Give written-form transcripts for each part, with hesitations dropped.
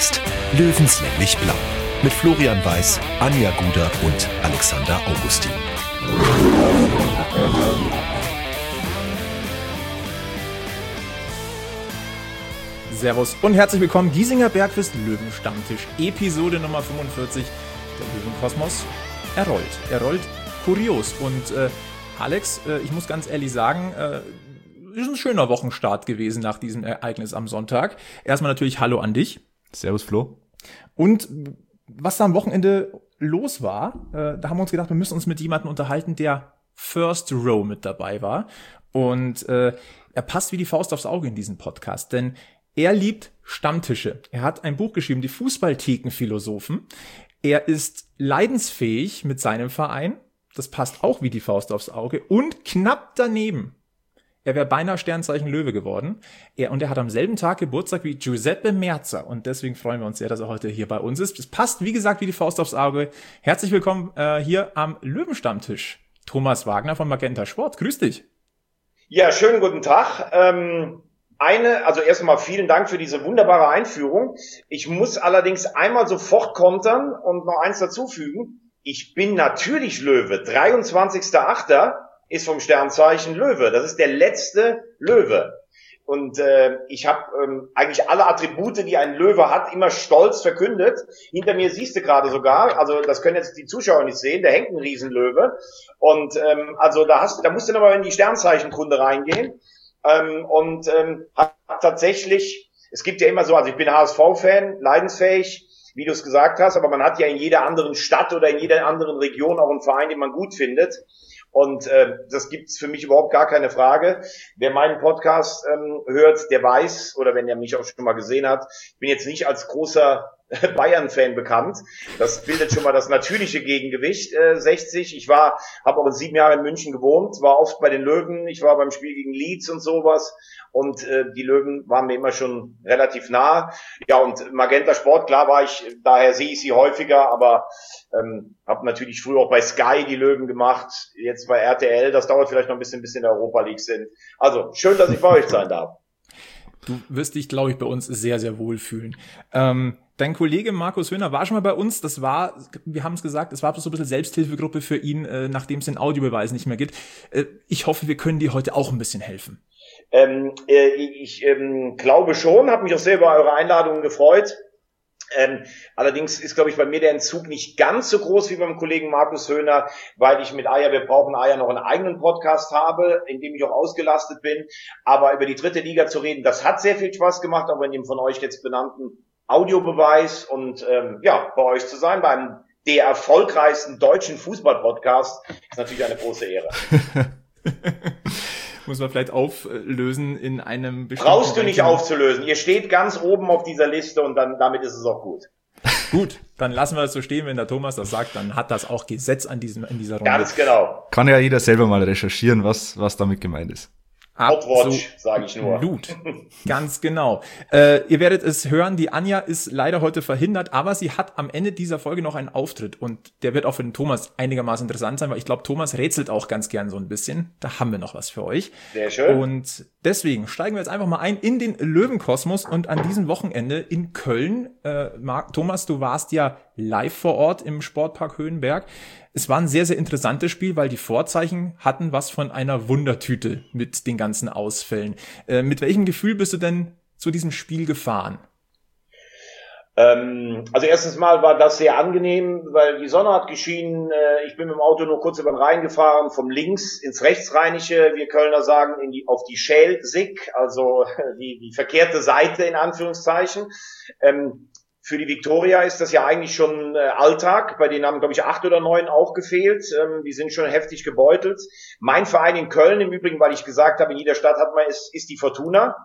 Podcast Löwenslänglich Blau mit Florian Weiß, Anja Guder und Alexander Augustin. Servus und herzlich willkommen, Giesinger Bergfest Löwenstammtisch, Episode Nummer 45. Der Löwenkosmos rollt kurios. Und Alex, ich muss ganz ehrlich sagen, ist ein schöner Wochenstart gewesen nach diesem Ereignis am Sonntag. Erstmal natürlich Hallo an dich. Servus Flo. Und was da am Wochenende los war, da haben wir uns gedacht, wir müssen uns mit jemandem unterhalten, der First Row mit dabei war. Und er passt wie die Faust aufs Auge in diesen Podcast, denn er liebt Stammtische. Er hat ein Buch geschrieben, die Fußballthekenphilosophen. Er ist leidensfähig mit seinem Verein. Das passt auch wie die Faust aufs Auge. Und knapp daneben, er wäre beinahe Sternzeichen Löwe geworden. Er hat am selben Tag Geburtstag wie Giuseppe Merzer. Und deswegen freuen wir uns sehr, dass er heute hier bei uns ist. Es passt, wie gesagt, wie die Faust aufs Auge. Herzlich willkommen hier am Löwenstammtisch. Thomas Wagner von Magenta Sport. Grüß dich. Ja, schönen guten Tag. Also erstmal vielen Dank für diese wunderbare Einführung. Ich muss allerdings einmal sofort kontern und noch eins dazufügen. Ich bin natürlich Löwe. 23.8. ist vom Sternzeichen Löwe. Das ist der letzte Löwe. Und ich habe eigentlich alle Attribute, die ein Löwe hat, immer stolz verkündet. Hinter mir siehst du gerade sogar, also das können jetzt die Zuschauer nicht sehen, da hängt ein Riesenlöwe. Und also da musst du nochmal in die Sternzeichenkunde reingehen. Hat tatsächlich, es gibt ja immer so, also ich bin HSV-Fan, leidensfähig, wie du es gesagt hast, aber man hat ja in jeder anderen Stadt oder in jeder anderen Region auch einen Verein, den man gut findet. Und das gibt's für mich überhaupt gar keine Frage. Wer meinen Podcast hört, der weiß, oder wenn er mich auch schon mal gesehen hat, ich bin jetzt nicht als großer Bayern-Fan bekannt. Das bildet schon mal das natürliche Gegengewicht, 60. Ich habe auch 7 Jahre in München gewohnt, war oft bei den Löwen. Ich war beim Spiel gegen Leeds und sowas. Und die Löwen waren mir immer schon relativ nah. Ja, und Magenta Sport, klar daher sehe ich sie häufiger, aber habe natürlich früher auch bei Sky die Löwen gemacht, jetzt bei RTL. Das dauert vielleicht noch ein bisschen, bis in der Europa League sind. Also, schön, dass ich bei euch sein darf. Du wirst dich, glaube ich, bei uns sehr, sehr wohl fühlen. Dein Kollege Markus Höhner war schon mal bei uns. Wir haben es gesagt, es war so ein bisschen Selbsthilfegruppe für ihn, nachdem es den Audiobeweis nicht mehr gibt. Ich hoffe, wir können dir heute auch ein bisschen helfen. Ich glaube schon, habe mich auch sehr über eure Einladungen gefreut. Allerdings ist, glaube ich, bei mir der Entzug nicht ganz so groß wie beim Kollegen Markus Höhner, weil ich mit Wir brauchen Eier noch einen eigenen Podcast habe, in dem ich auch ausgelastet bin. Aber über die dritte Liga zu reden, das hat sehr viel Spaß gemacht, aber in dem von euch jetzt benannten Audiobeweis und bei euch zu sein, beim der erfolgreichsten deutschen Fußball-Podcast, ist natürlich eine große Ehre. Muss man vielleicht auflösen in einem bestimmten... Brauchst du nicht aufzulösen. Ihr steht ganz oben auf dieser Liste und damit ist es auch gut. Gut, dann lassen wir es so stehen. Wenn der Thomas das sagt, dann hat das auch Gesetz in dieser Runde. Ganz genau. Kann ja jeder selber mal recherchieren, was damit gemeint ist. Hotwatch, sage ich nur. Absolut, ganz genau. Ihr werdet es hören, die Anja ist leider heute verhindert, aber sie hat am Ende dieser Folge noch einen Auftritt und der wird auch für den Thomas einigermaßen interessant sein, weil ich glaube, Thomas rätselt auch ganz gern so ein bisschen. Da haben wir noch was für euch. Sehr schön. Und deswegen steigen wir jetzt einfach mal ein in den Löwenkosmos und an diesem Wochenende in Köln. Thomas, du warst ja live vor Ort im Sportpark Höhenberg. Es war ein sehr, sehr interessantes Spiel, weil die Vorzeichen hatten was von einer Wundertüte mit den ganzen Ausfällen. Mit welchem Gefühl bist du denn zu diesem Spiel gefahren? Also erstens mal war das sehr angenehm, weil die Sonne hat geschienen. Ich bin mit dem Auto nur kurz über den Rhein gefahren, vom links ins rechtsrheinische, wir Kölner sagen, auf die Schelsig, also die verkehrte Seite in Anführungszeichen. Für die Viktoria ist das ja eigentlich schon Alltag. Bei denen haben, glaube ich, 8 oder 9 auch gefehlt. Die sind schon heftig gebeutelt. Mein Verein in Köln, im Übrigen, weil ich gesagt habe, in jeder Stadt ist die Fortuna.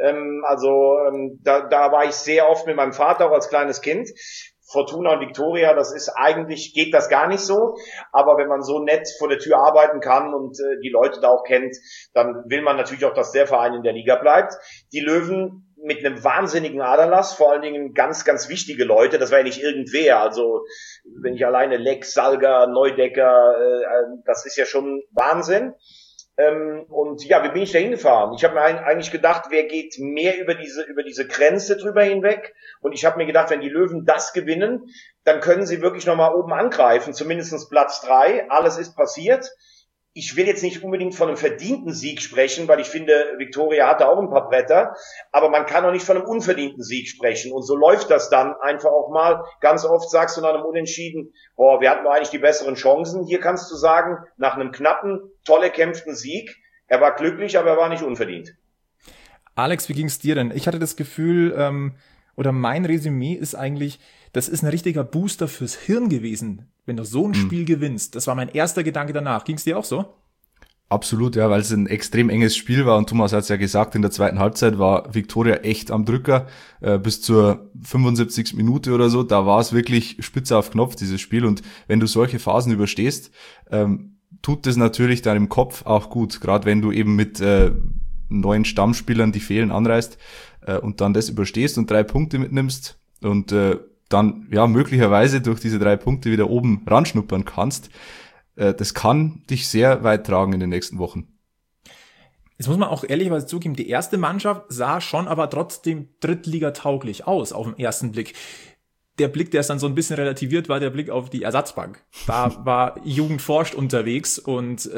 Da war ich sehr oft mit meinem Vater, auch als kleines Kind. Fortuna und Viktoria, geht das gar nicht so. Aber wenn man so nett vor der Tür arbeiten kann und die Leute da auch kennt, dann will man natürlich auch, dass der Verein in der Liga bleibt. Die Löwen mit einem wahnsinnigen Aderlass, vor allen Dingen ganz, ganz wichtige Leute, das war ja nicht irgendwer, also wenn ich alleine Leck, Salga, Neudecker, das ist ja schon Wahnsinn. Und ja, wie bin ich da hingefahren? Ich habe mir eigentlich gedacht, wer geht mehr über diese Grenze drüber hinweg? Und ich habe mir gedacht, wenn die Löwen das gewinnen, dann können sie wirklich nochmal oben angreifen, zumindest Platz 3. Alles ist passiert. Ich will jetzt nicht unbedingt von einem verdienten Sieg sprechen, weil ich finde, Viktoria hatte auch ein paar Bretter, aber man kann auch nicht von einem unverdienten Sieg sprechen. Und so läuft das dann einfach auch mal. Ganz oft sagst du nach einem Unentschieden, wir hatten doch eigentlich die besseren Chancen. Hier kannst du sagen, nach einem knappen, toll erkämpften Sieg, er war glücklich, aber er war nicht unverdient. Alex, wie ging's dir denn? Ich hatte das Gefühl, oder mein Resümee ist eigentlich, das ist ein richtiger Booster fürs Hirn gewesen, wenn du so ein Spiel gewinnst. Das war mein erster Gedanke danach. Ging's dir auch so? Absolut, ja, weil es ein extrem enges Spiel war und Thomas hat es ja gesagt, in der zweiten Halbzeit war Viktoria echt am Drücker, bis zur 75. Minute oder so, da war es wirklich spitze auf Knopf, dieses Spiel, und wenn du solche Phasen überstehst, tut das natürlich deinem Kopf auch gut, gerade wenn du eben mit neuen Stammspielern, die fehlen, anreist und dann das überstehst und 3 Punkte mitnimmst und dann ja möglicherweise durch diese 3 Punkte wieder oben ranschnuppern kannst. Das kann dich sehr weit tragen in den nächsten Wochen. Jetzt muss man auch ehrlicherweise zugeben, die erste Mannschaft sah schon aber trotzdem drittligatauglich aus auf den ersten Blick. Der Blick, der ist dann so ein bisschen relativiert, war der Blick auf die Ersatzbank. Da war Jugend forscht unterwegs und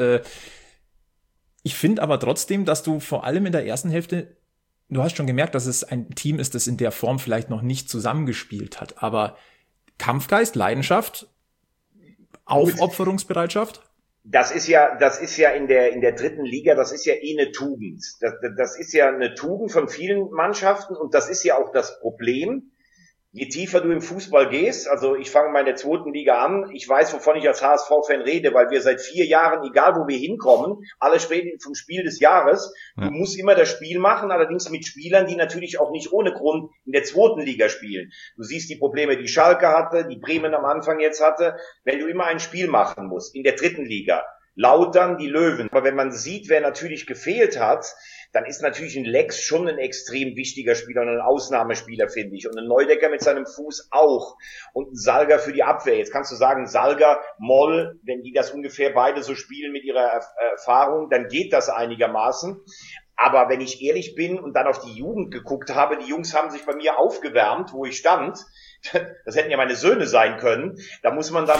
ich finde aber trotzdem, dass du vor allem in der ersten Hälfte, du hast schon gemerkt, dass es ein Team ist, das in der Form vielleicht noch nicht zusammengespielt hat, aber Kampfgeist, Leidenschaft, Aufopferungsbereitschaft? Das ist ja in der dritten Liga, das ist ja eine Tugend. Das ist ja eine Tugend von vielen Mannschaften und das ist ja auch das Problem. Je tiefer du im Fußball gehst, also ich fange mal in der zweiten Liga an, ich weiß, wovon ich als HSV-Fan rede, weil wir seit 4 Jahren, egal wo wir hinkommen, alle sprechen vom Spiel des Jahres. Ja. Du musst immer das Spiel machen, allerdings mit Spielern, die natürlich auch nicht ohne Grund in der zweiten Liga spielen. Du siehst die Probleme, die Schalke hatte, die Bremen am Anfang jetzt hatte, wenn du immer ein Spiel machen musst in der dritten Liga. Lautern, die Löwen. Aber wenn man sieht, wer natürlich gefehlt hat, dann ist natürlich ein Lex schon ein extrem wichtiger Spieler und ein Ausnahmespieler, finde ich. Und ein Neudecker mit seinem Fuß auch. Und ein Salga für die Abwehr. Jetzt kannst du sagen, Salga, Moll, wenn die das ungefähr beide so spielen mit ihrer Erfahrung, dann geht das einigermaßen. Aber wenn ich ehrlich bin und dann auf die Jugend geguckt habe, die Jungs haben sich bei mir aufgewärmt, wo ich stand. Das hätten ja meine Söhne sein können. Da muss man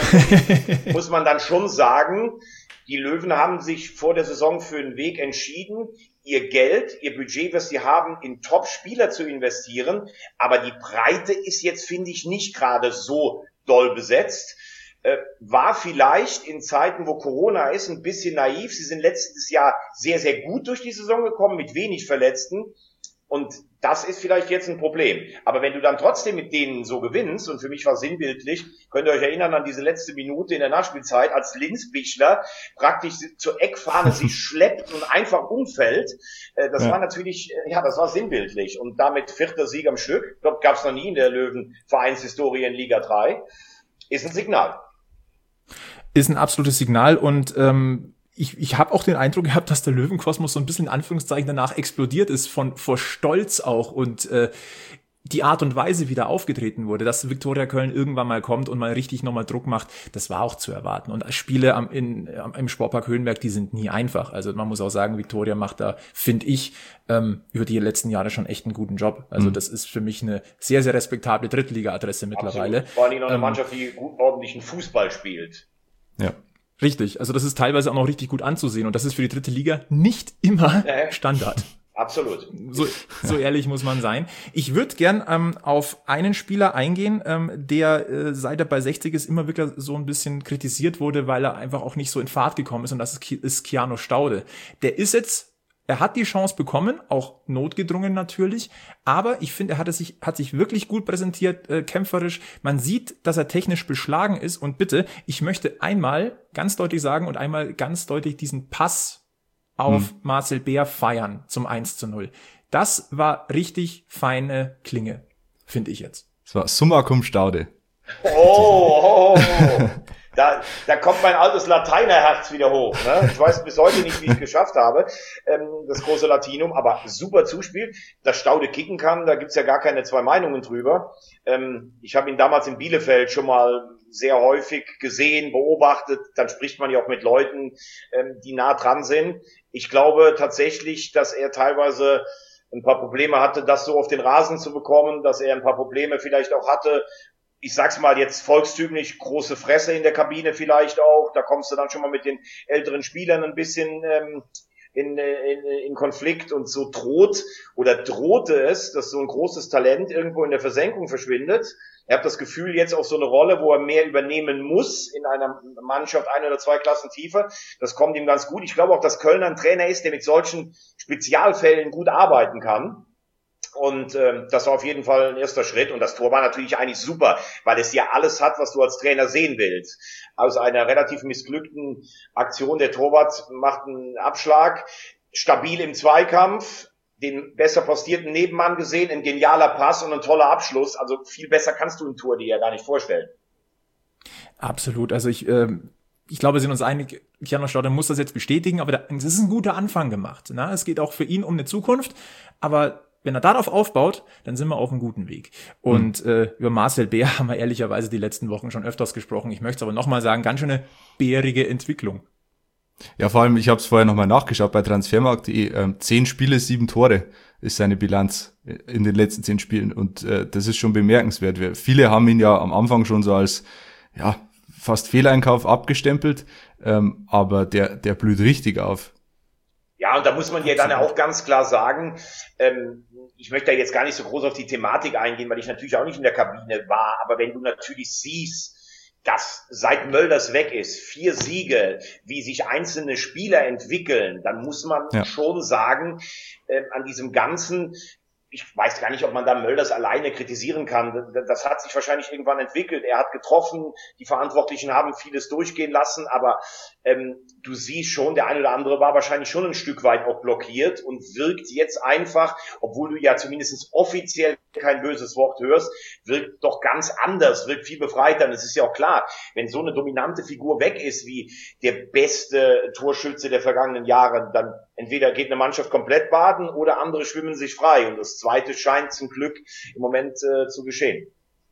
dann schon sagen, die Löwen haben sich vor der Saison für einen Weg entschieden, ihr Geld, ihr Budget, was sie haben, in Top-Spieler zu investieren. Aber die Breite ist jetzt, finde ich, nicht gerade so doll besetzt. War vielleicht in Zeiten, wo Corona ist, ein bisschen naiv. Sie sind letztes Jahr sehr, sehr gut durch die Saison gekommen, mit wenig Verletzten. Und das ist vielleicht jetzt ein Problem. Aber wenn du dann trotzdem mit denen so gewinnst, und für mich war sinnbildlich, könnt ihr euch erinnern an diese letzte Minute in der Nachspielzeit, als Linzbichler praktisch zur Eckfahne sich schleppt und einfach umfällt. Das war natürlich, das war sinnbildlich. Und damit 4. Sieg am Stück, ich glaube, gab es noch nie in der Löwen-Vereinshistorie in Liga 3, ist ein Signal. Ist ein absolutes Signal und ich habe auch den Eindruck gehabt, dass der Löwenkosmos so ein bisschen in Anführungszeichen danach explodiert ist, vor Stolz auch und die Art und Weise, wie da aufgetreten wurde, dass Viktoria Köln irgendwann mal kommt und mal richtig nochmal Druck macht, das war auch zu erwarten. Und Spiele im Sportpark Höhenberg, die sind nie einfach. Also man muss auch sagen, Viktoria macht da, finde ich, über die letzten Jahre schon echt einen guten Job. Also das ist für mich eine sehr, sehr respektable Drittliga-Adresse mittlerweile. Absolut. Vor allem noch eine Mannschaft, die gut ordentlichen Fußball spielt. Ja. Richtig, also das ist teilweise auch noch richtig gut anzusehen und das ist für die dritte Liga nicht immer Standard. Absolut. So ehrlich muss man sein. Ich würde gern auf einen Spieler eingehen, der seit er bei 60 ist immer wirklich so ein bisschen kritisiert wurde, weil er einfach auch nicht so in Fahrt gekommen ist und das ist Keanu Staude. Er hat die Chance bekommen, auch notgedrungen natürlich, aber ich finde, er hat sich wirklich gut präsentiert, kämpferisch. Man sieht, dass er technisch beschlagen ist und bitte, ich möchte einmal ganz deutlich sagen und einmal ganz deutlich diesen Pass auf Marcel Beer feiern zum 1:0. Das war richtig feine Klinge, finde ich jetzt. Das war Summa cum Staude. Oh. Da kommt mein altes Lateinerherz wieder hoch. Ne? Ich weiß bis heute nicht, wie ich es geschafft habe, das große Latinum, aber super Zuspiel. Dass Staude kicken kann, da gibt's ja gar keine zwei Meinungen drüber. Ich habe ihn damals in Bielefeld schon mal sehr häufig gesehen, beobachtet. Dann spricht man ja auch mit Leuten, die nah dran sind. Ich glaube tatsächlich, dass er teilweise ein paar Probleme hatte, das so auf den Rasen zu bekommen, dass er ein paar Probleme vielleicht auch hatte. Ich sag's mal jetzt volkstümlich, große Fresse in der Kabine vielleicht auch. Da kommst du dann schon mal mit den älteren Spielern ein bisschen in Konflikt, und so drohte es, dass so ein großes Talent irgendwo in der Versenkung verschwindet. Er hat das Gefühl, jetzt auf so eine Rolle, wo er mehr übernehmen muss in einer Mannschaft 1 oder 2 Klassen tiefer. Das kommt ihm ganz gut. Ich glaube auch, dass Kölner ein Trainer ist, der mit solchen Spezialfällen gut arbeiten kann. Und das war auf jeden Fall ein erster Schritt. Und das Tor war natürlich eigentlich super, weil es ja alles hat, was du als Trainer sehen willst. Aus einer relativ missglückten Aktion, der Torwart macht einen Abschlag, stabil im Zweikampf, den besser postierten Nebenmann gesehen, ein genialer Pass und ein toller Abschluss. Also viel besser kannst du ein Tor dir ja gar nicht vorstellen. Absolut. Also ich glaube, wir sind uns einig, Keanu Stauder muss das jetzt bestätigen, aber es ist ein guter Anfang gemacht. Ne? Es geht auch für ihn um eine Zukunft, aber wenn er darauf aufbaut, dann sind wir auf einem guten Weg. Und über Marcel Beer haben wir ehrlicherweise die letzten Wochen schon öfters gesprochen. Ich möchte es aber nochmal sagen, ganz schöne bärige Entwicklung. Ja, vor allem, ich habe es vorher nochmal nachgeschaut bei Transfermarkt.de, 10 Spiele, 7 Tore ist seine Bilanz in den letzten 10 Spielen, und das ist schon bemerkenswert. Viele haben ihn ja am Anfang schon so als fast Fehleinkauf abgestempelt, aber der blüht richtig auf. Ja, und da muss man ja dann auch ganz klar sagen, ich möchte da jetzt gar nicht so groß auf die Thematik eingehen, weil ich natürlich auch nicht in der Kabine war, aber wenn du natürlich siehst, dass seit Mölders weg ist, 4 Siege, wie sich einzelne Spieler entwickeln, dann muss man schon sagen, an diesem Ganzen, ich weiß gar nicht, ob man da Mölders alleine kritisieren kann. Das hat sich wahrscheinlich irgendwann entwickelt. Er hat getroffen, die Verantwortlichen haben vieles durchgehen lassen, aber du siehst schon, der eine oder andere war wahrscheinlich schon ein Stück weit auch blockiert und wirkt jetzt einfach, obwohl du ja zumindest offiziell kein böses Wort hörst, wirkt doch ganz anders, wirkt viel befreiter. Und es ist ja auch klar, wenn so eine dominante Figur weg ist wie der beste Torschütze der vergangenen Jahre, dann entweder geht eine Mannschaft komplett baden oder andere schwimmen sich frei. Und das Zweite scheint zum Glück im Moment zu geschehen.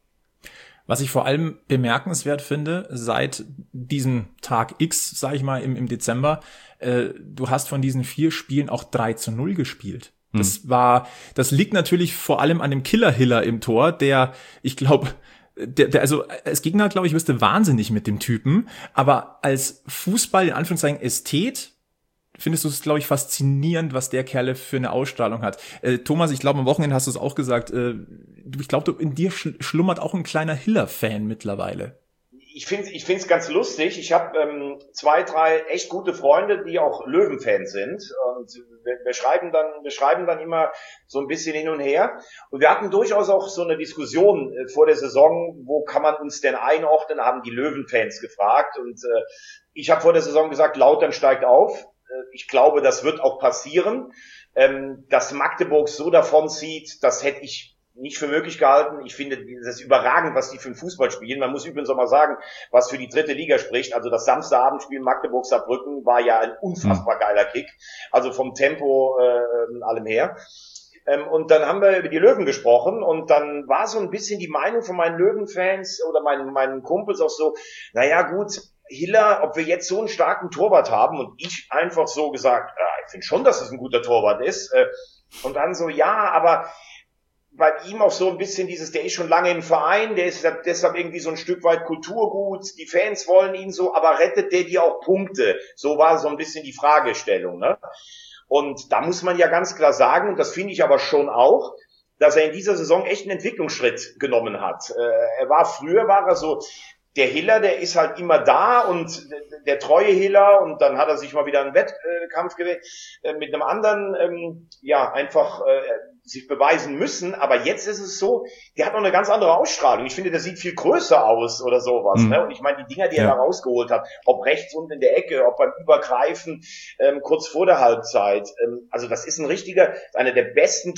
Was ich vor allem bemerkenswert finde, seit diesem Tag X, sag ich mal, im Dezember, du hast von diesen 4 Spielen auch 3-0 gespielt. Das liegt natürlich vor allem an dem Killer-Hiller im Tor, der, ich glaube, also als Gegner, glaube ich, wirst du wahnsinnig mit dem Typen, aber als Fußball, in Anführungszeichen, Ästhet, findest du es, glaube ich, faszinierend, was der Kerle für eine Ausstrahlung hat. Thomas, ich glaube, am Wochenende hast du es auch gesagt, ich glaube, in dir schlummert auch ein kleiner Hiller-Fan mittlerweile. Ich find's ganz lustig. Ich habe 2, 3 echt gute Freunde, die auch Löwen-Fans sind. Und wir schreiben dann immer so ein bisschen hin und her. Und wir hatten durchaus auch so eine Diskussion vor der Saison, wo kann man uns denn einordnen, haben die Löwen-Fans gefragt. Und ich habe vor der Saison gesagt, Lautern steigt auf. Ich glaube, das wird auch passieren. Dass Magdeburg so davonzieht, das hätte ich nicht für möglich gehalten. Ich finde, das ist überragend, was die für den Fußball spielen. Man muss übrigens auch mal sagen, was für die 3. Liga spricht. Also das Samstagabendspiel Magdeburg-Saarbrücken war ja ein unfassbar geiler Kick. Also vom Tempo allem her. Und dann haben wir über die Löwen gesprochen und dann war so ein bisschen die Meinung von meinen Löwen-Fans oder meinen Kumpels auch so, naja gut, Hiller, ob wir jetzt so einen starken Torwart haben, und ich einfach so gesagt, ich finde schon, dass es ein guter Torwart ist. Und dann so, ja, aber bei ihm auch so ein bisschen der ist schon lange im Verein, der ist deshalb irgendwie so ein Stück weit Kulturgut, die Fans wollen ihn so, aber rettet der dir auch Punkte? So war so ein bisschen die Fragestellung, ne? Und da muss man ja ganz klar sagen, und das finde ich aber schon auch, dass er in dieser Saison echt einen Entwicklungsschritt genommen hat. Früher war er so, der Hiller, der ist halt immer da und der treue Hiller, und dann hat er sich mal wieder einen Wettkampf gewählt mit einem anderen, einfach sich beweisen müssen. Aber jetzt ist es so, der hat noch eine ganz andere Ausstrahlung. Ich finde, der sieht viel größer aus oder sowas. Ne? Und ich meine, die Dinger, die er da rausgeholt hat, ob rechts unten in der Ecke, ob beim Übergreifen kurz vor der Halbzeit. Also das ist einer der besten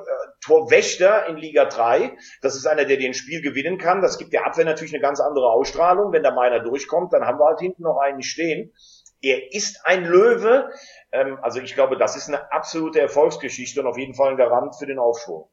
Torwächter in Liga 3. Das ist einer, der den Spiel gewinnen kann. Das gibt der Abwehr natürlich eine ganz andere Ausstrahlung. Wenn da meiner durchkommt, dann haben wir halt hinten noch einen stehen. Er ist ein Löwe. Also ich glaube, das ist eine absolute Erfolgsgeschichte und auf jeden Fall ein Garant für den Aufschwung.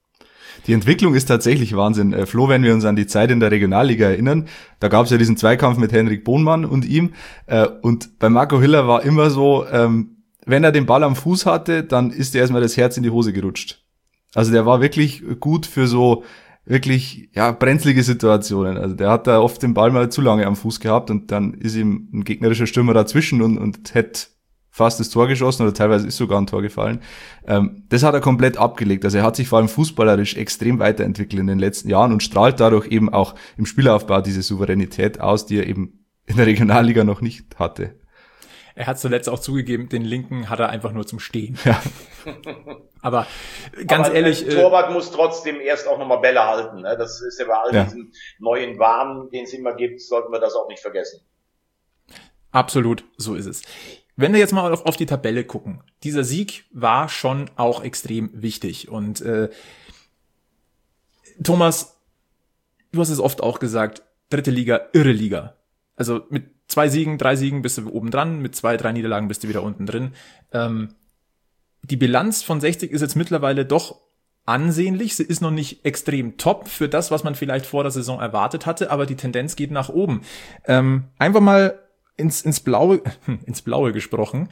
Die Entwicklung ist tatsächlich Wahnsinn. Flo, wenn wir uns an die Zeit in der Regionalliga erinnern, da gab es ja diesen Zweikampf mit Henrik Bohnmann und ihm. Und bei Marco Hiller war immer so, wenn er den Ball am Fuß hatte, dann ist dir erstmal das Herz in die Hose gerutscht. Also der war wirklich gut für so wirklich brenzlige Situationen. Also der hat da oft den Ball mal zu lange am Fuß gehabt und dann ist ihm ein gegnerischer Stürmer dazwischen und hätte fast das Tor geschossen oder teilweise ist sogar ein Tor gefallen. Das hat er komplett abgelegt. Also er hat sich vor allem fußballerisch extrem weiterentwickelt in den letzten Jahren und strahlt dadurch eben auch im Spielaufbau diese Souveränität aus, die er eben in der Regionalliga noch nicht hatte. Er hat zuletzt auch zugegeben, den linken hat er einfach nur zum Stehen. Ja. Aber ganz ehrlich... Der Torwart muss trotzdem erst auch nochmal Bälle halten. Ne? Das ist ja bei all diesen neuen Wahn, den es immer gibt, sollten wir das auch nicht vergessen. Absolut, so ist es. Wenn wir jetzt mal auf die Tabelle gucken, dieser Sieg war schon auch extrem wichtig. Und Thomas, du hast es oft auch gesagt, 3. Liga, irre Liga. Also mit 2 Siegen, 3 Siegen bist du oben dran, mit 2, 3 Niederlagen bist du wieder unten drin. Die Bilanz von 60 ist jetzt mittlerweile doch ansehnlich. Sie ist noch nicht extrem top für das, was man vielleicht vor der Saison erwartet hatte, aber die Tendenz geht nach oben. Einfach mal ins Blaue gesprochen.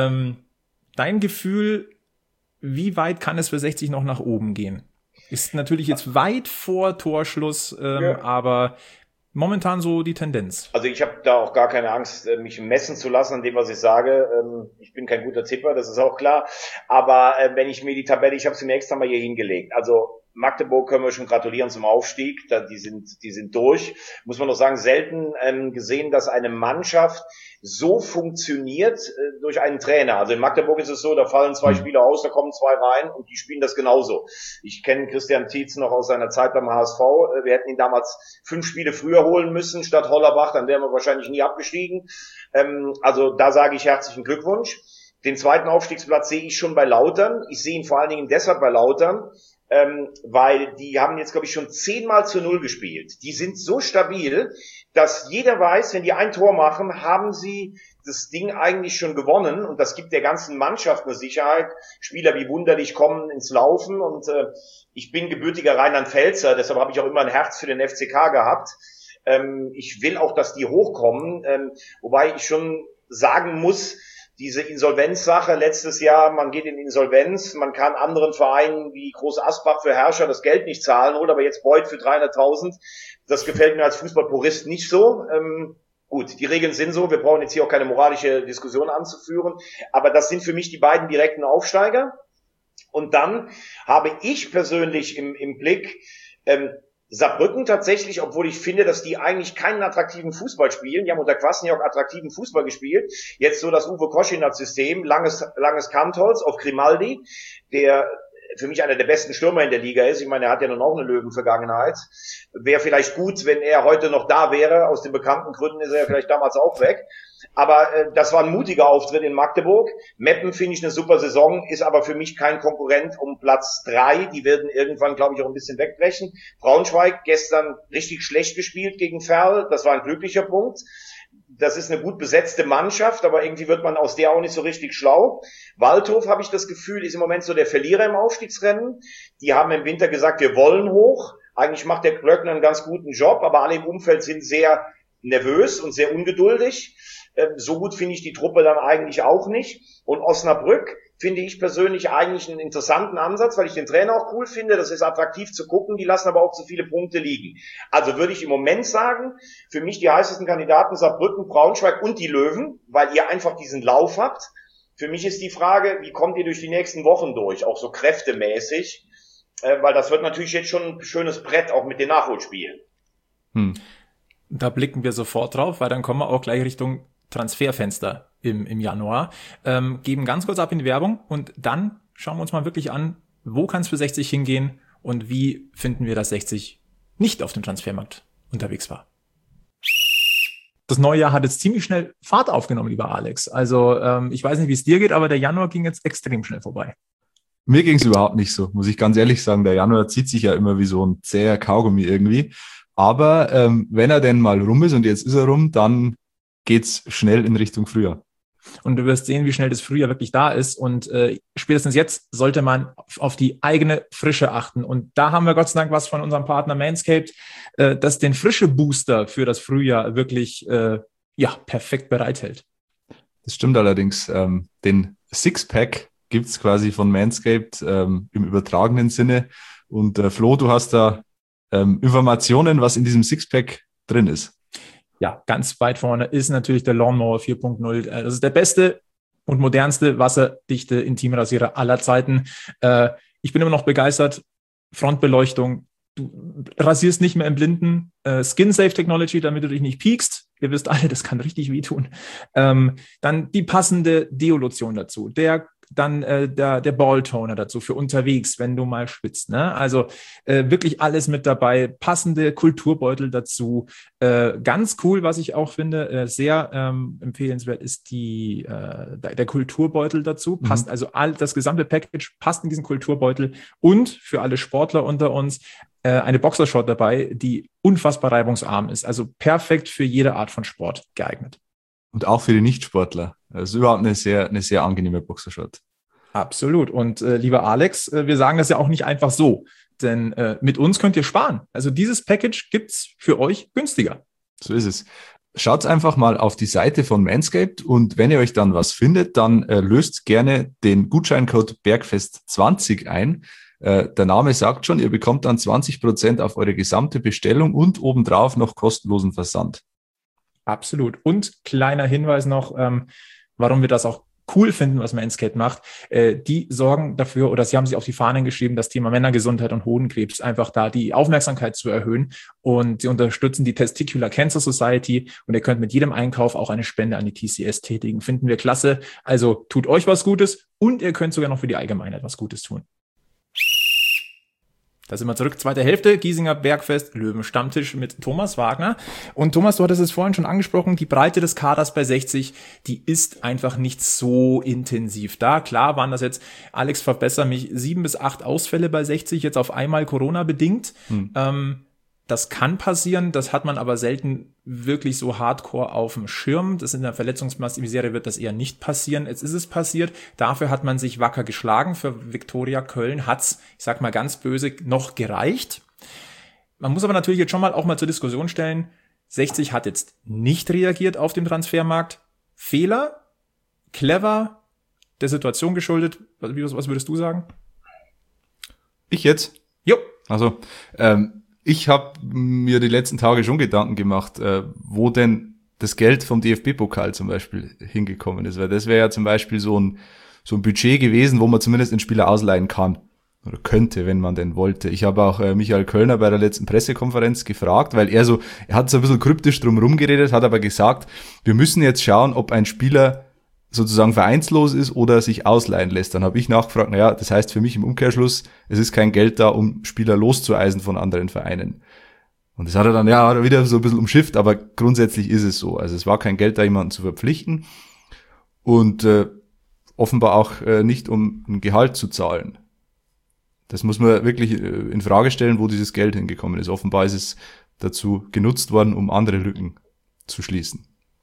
Dein Gefühl, wie weit kann es für 60 noch nach oben gehen? Ist natürlich jetzt weit vor Torschluss, aber momentan so die Tendenz. Also ich habe da auch gar keine Angst, mich messen zu lassen an dem, was ich sage. Ich bin kein guter Tipper, das ist auch klar. Aber wenn ich mir die Tabelle, ich habe sie mir extra mal hier hingelegt. Also Magdeburg können wir schon gratulieren zum Aufstieg. Die sind durch. Muss man noch sagen, selten gesehen, dass eine Mannschaft so funktioniert durch einen Trainer. Also in Magdeburg ist es so, da fallen 2 Spieler aus, da kommen 2 rein und die spielen das genauso. Ich kenne Christian Tietz noch aus seiner Zeit beim HSV. Wir hätten ihn damals 5 Spiele früher holen müssen statt Hollerbach, dann wären wir wahrscheinlich nie abgestiegen. Also da sage ich herzlichen Glückwunsch. Den 2. Aufstiegsplatz sehe ich schon bei Lautern. Ich sehe ihn vor allen Dingen deshalb bei Lautern, weil die haben jetzt, glaube ich, schon 10-0 gespielt. Die sind so stabil, dass jeder weiß, wenn die ein Tor machen, haben sie das Ding eigentlich schon gewonnen. Und das gibt der ganzen Mannschaft eine Sicherheit. Spieler wie Wunderlich kommen ins Laufen. Und ich bin gebürtiger Rheinland-Pfälzer, deshalb habe ich auch immer ein Herz für den FCK gehabt. Ich will auch, dass die hochkommen. Wobei ich schon sagen muss, diese Insolvenzsache letztes Jahr, man geht in Insolvenz, man kann anderen Vereinen wie Groß Asbach für Herrscher das Geld nicht zahlen, holt aber jetzt Beuth für 300.000. Das gefällt mir als Fußballpurist nicht so. Gut, die Regeln sind so, wir brauchen jetzt hier auch keine moralische Diskussion anzuführen, aber das sind für mich die beiden direkten Aufsteiger. Und dann habe ich persönlich im Blick Saarbrücken tatsächlich, obwohl ich finde, dass die eigentlich keinen attraktiven Fußball spielen. Die haben unter Kwasniok attraktiven Fußball gespielt. Jetzt so das Uwe Koschinat-System, langes Kantholz auf Grimaldi, der für mich einer der besten Stürmer in der Liga ist. Ich meine, er hat ja nun auch eine Löwen-Vergangenheit. Wäre vielleicht gut, wenn er heute noch da wäre. Aus den bekannten Gründen ist er vielleicht damals auch weg. Aber das war ein mutiger Auftritt in Magdeburg. Meppen finde ich eine super Saison, ist aber für mich kein Konkurrent um Platz 3. Die werden irgendwann, glaube ich, auch ein bisschen wegbrechen. Braunschweig gestern richtig schlecht gespielt gegen Ferl. Das war ein glücklicher Punkt. Das ist eine gut besetzte Mannschaft, aber irgendwie wird man aus der auch nicht so richtig schlau. Waldhof, habe ich das Gefühl, ist im Moment so der Verlierer im Aufstiegsrennen. Die haben im Winter gesagt, wir wollen hoch. Eigentlich macht der Klöckner einen ganz guten Job, aber alle im Umfeld sind sehr nervös und sehr ungeduldig. So gut finde ich die Truppe dann eigentlich auch nicht. Und Osnabrück finde ich persönlich eigentlich einen interessanten Ansatz, weil ich den Trainer auch cool finde. Das ist attraktiv zu gucken, die lassen aber auch zu viele Punkte liegen. Also würde ich im Moment sagen, für mich die heißesten Kandidaten Saarbrücken, Braunschweig und die Löwen, weil ihr einfach diesen Lauf habt. Für mich ist die Frage, wie kommt ihr durch die nächsten Wochen durch, auch so kräftemäßig, weil das wird natürlich jetzt schon ein schönes Brett, auch mit den Nachholspielen. Da blicken wir sofort drauf, weil dann kommen wir auch gleich Richtung Transferfenster im Januar. Geben ganz kurz ab in die Werbung und dann schauen wir uns mal wirklich an, wo kann es für 60 hingehen und wie finden wir, dass 60 nicht auf dem Transfermarkt unterwegs war. Das neue Jahr hat jetzt ziemlich schnell Fahrt aufgenommen, lieber Alex. Also ich weiß nicht, wie es dir geht, aber der Januar ging jetzt extrem schnell vorbei. Mir ging es überhaupt nicht so, muss ich ganz ehrlich sagen. Der Januar zieht sich ja immer wie so ein zäher Kaugummi irgendwie. Aber wenn er denn mal rum ist und jetzt ist er rum, dann geht's schnell in Richtung Frühjahr. Und du wirst sehen, wie schnell das Frühjahr wirklich da ist. Und spätestens jetzt sollte man auf die eigene Frische achten. Und da haben wir Gott sei Dank was von unserem Partner Manscaped, das den Frische-Booster für das Frühjahr wirklich perfekt bereithält. Das stimmt allerdings. Den Sixpack gibt's quasi von Manscaped im übertragenen Sinne. Und Flo, du hast da Informationen, was in diesem Sixpack drin ist. Ja, ganz weit vorne ist natürlich der Lawnmower 4.0. Das ist der beste und modernste wasserdichte Intimrasierer aller Zeiten. Ich bin immer noch begeistert. Frontbeleuchtung. Du rasierst nicht mehr im Blinden. Skin-Safe Technology, damit du dich nicht piekst. Ihr wisst alle, das kann richtig wehtun. Dann die passende Deolution dazu. Der Ball-Toner dazu für unterwegs, wenn du mal schwitzt. Ne? Also wirklich alles mit dabei. Passende Kulturbeutel dazu. Ganz cool, was ich auch finde, sehr empfehlenswert ist der Kulturbeutel dazu. Passt also das gesamte Package passt in diesen Kulturbeutel. Und für alle Sportler unter uns eine Boxershort dabei, die unfassbar reibungsarm ist. Also perfekt für jede Art von Sport geeignet. Und auch für die Nichtsportler. Das ist überhaupt eine sehr angenehme Boxershort. Absolut. Und lieber Alex, wir sagen das ja auch nicht einfach so, denn mit uns könnt ihr sparen. Also dieses Package gibt's für euch günstiger. So ist es. Schaut einfach mal auf die Seite von Manscaped und wenn ihr euch dann was findet, dann löst gerne den Gutscheincode Bergfest20 ein. Der Name sagt schon, ihr bekommt dann 20% auf eure gesamte Bestellung und obendrauf noch kostenlosen Versand. Absolut. Und kleiner Hinweis noch, warum wir das auch cool finden, was Manscaped macht. Die sorgen dafür, oder sie haben sich auf die Fahnen geschrieben, das Thema Männergesundheit und Hodenkrebs einfach da die Aufmerksamkeit zu erhöhen. Und sie unterstützen die Testicular Cancer Society und ihr könnt mit jedem Einkauf auch eine Spende an die TCS tätigen. Finden wir klasse. Also tut euch was Gutes und ihr könnt sogar noch für die Allgemeinheit was Gutes tun. Da sind wir zurück, zweite Hälfte, Giesinger Bergfest, Löwenstammtisch mit Thomas Wagner. Und Thomas, du hattest es vorhin schon angesprochen, die Breite des Kaders bei 60, die ist einfach nicht so intensiv da. Klar waren das jetzt, Alex, verbessere mich, 7 bis 8 Ausfälle bei 60, jetzt auf einmal Corona-bedingt. Das kann passieren, das hat man aber selten wirklich so hardcore auf dem Schirm. Das in der Verletzungsmisere wird das eher nicht passieren. Jetzt ist es passiert. Dafür hat man sich wacker geschlagen. Für Viktoria Köln hat's, ich sag mal ganz böse, noch gereicht. Man muss aber natürlich jetzt schon mal auch mal zur Diskussion stellen, 60 hat jetzt nicht reagiert auf dem Transfermarkt. Fehler, clever, der Situation geschuldet. Was würdest du sagen? Ich jetzt? Jo. Also, ich habe mir die letzten Tage schon Gedanken gemacht, wo denn das Geld vom DFB-Pokal zum Beispiel hingekommen ist. Weil das wäre ja zum Beispiel so ein Budget gewesen, wo man zumindest den Spieler ausleihen kann. Oder könnte, wenn man denn wollte. Ich habe auch Michael Kölner bei der letzten Pressekonferenz gefragt, weil er hat so ein bisschen kryptisch drum rumgeredet, hat aber gesagt, wir müssen jetzt schauen, ob ein Spieler sozusagen vereinslos ist oder sich ausleihen lässt. Dann habe ich nachgefragt, das heißt für mich im Umkehrschluss, es ist kein Geld da, um Spieler loszueisen von anderen Vereinen. Und das hat er dann wieder so ein bisschen umschifft, aber grundsätzlich ist es so. Also es war kein Geld da, jemanden zu verpflichten und offenbar auch nicht, um ein Gehalt zu zahlen. Das muss man wirklich in Frage stellen, wo dieses Geld hingekommen ist. Offenbar ist es dazu genutzt worden, um andere Lücken zu schließen.